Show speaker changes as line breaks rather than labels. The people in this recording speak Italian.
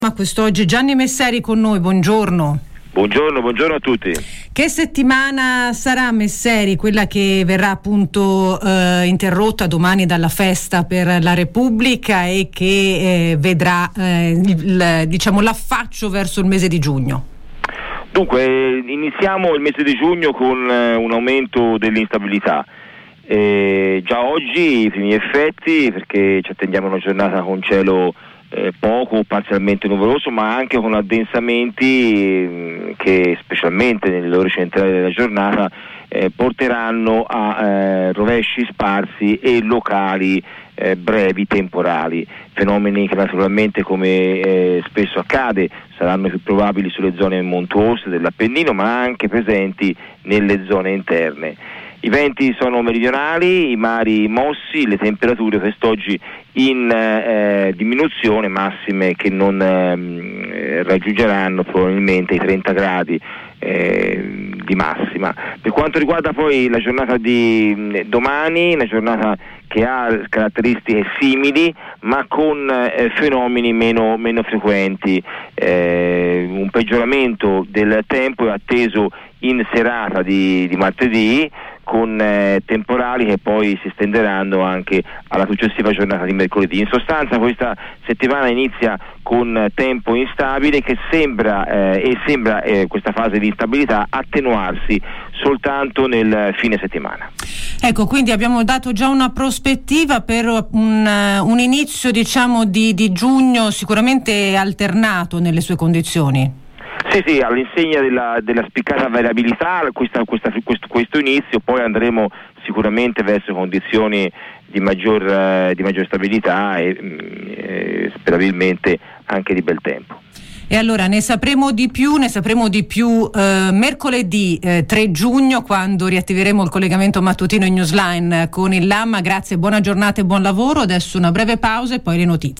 Ma quest'oggi Gianni Messeri con noi, buongiorno.
Buongiorno a tutti.
Che settimana sarà, Messeri, quella che verrà appunto interrotta domani dalla festa per la Repubblica e che vedrà l'affaccio verso il mese di giugno?
Dunque, iniziamo il mese di giugno con un aumento dell'instabilità. Già oggi i primi effetti, perché ci attendiamo una giornata con cielo poco, parzialmente nuvoloso, ma anche con addensamenti che specialmente nelle ore centrali della giornata porteranno a rovesci sparsi e locali brevi temporali, fenomeni che naturalmente, come spesso accade, saranno più probabili sulle zone montuose dell'Appennino, ma anche presenti nelle zone interne. I venti sono meridionali, i mari mossi, le temperature quest'oggi in diminuzione, massime che non raggiungeranno probabilmente i 30 gradi di massima. Per quanto riguarda poi la giornata di domani, una giornata che ha caratteristiche simili ma con fenomeni meno frequenti, un peggioramento del tempo è atteso in serata di martedì, con temporali che poi si estenderanno anche alla successiva giornata di mercoledì. In sostanza questa settimana inizia con tempo instabile che sembra questa fase di instabilità attenuarsi soltanto nel fine settimana.
Ecco, quindi abbiamo dato già una prospettiva per un inizio di giugno sicuramente alternato nelle sue condizioni.
Sì, all'insegna della spiccata variabilità questo inizio, poi andremo sicuramente verso condizioni di maggior stabilità e sperabilmente anche di bel tempo.
E allora ne sapremo di più mercoledì 3 giugno, quando riattiveremo il collegamento mattutino in Newsline con il Lamma. Grazie, buona giornata e buon lavoro. Adesso una breve pausa e poi le notizie.